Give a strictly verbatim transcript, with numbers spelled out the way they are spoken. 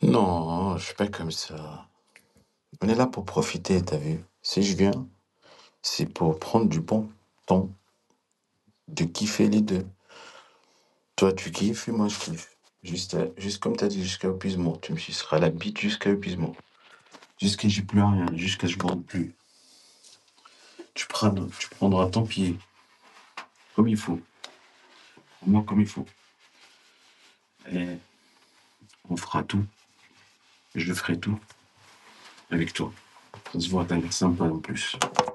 Non, je suis pas comme ça. On est là pour profiter, t'as vu? Si je viens, c'est pour prendre du bon temps, de kiffer les deux. Toi, tu kiffes et moi, je kiffe. Juste, euh, juste comme t'as dit, jusqu'à épuisement. Tu me suceras la bite jusqu'à épuisement. Jusqu'à j'ai plus rien, jusqu'à je bande plus. Tu prendras, tu prendras ton pied, comme il faut. Pour moi, comme il faut. Et on fera tout. Je ferai tout avec toi. Ça se voit, t'as l'air sympa en plus.